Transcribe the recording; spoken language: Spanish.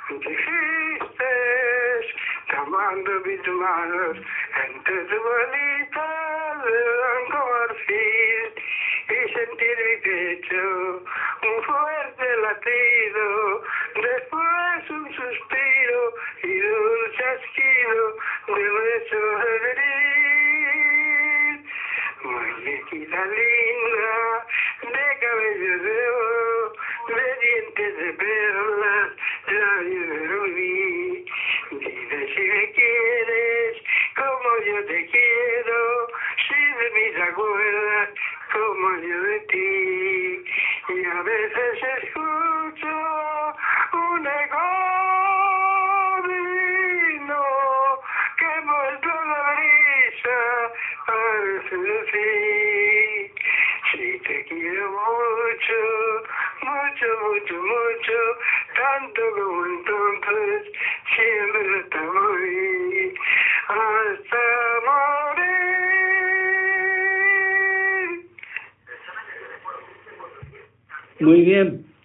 Dijiste, tomando mis manos entre tu bolita de blanco marfil y sentí en mi pecho un fuerte latido, después un suspiro y un chasquido de beso febril. Muñequita linda, de cabello de oro, de dientes de perlas, labios de rubí. Dime si me quieres, como yo te quiero, si de mí te acuerdas, como yo de ti. Y a veces escucho un eco divino que envuelto en la brisa parece decir: si te quiero mucho, mucho, mucho, mucho, tanto como entonces, siempre hasta morir, hasta morir. Muy bien.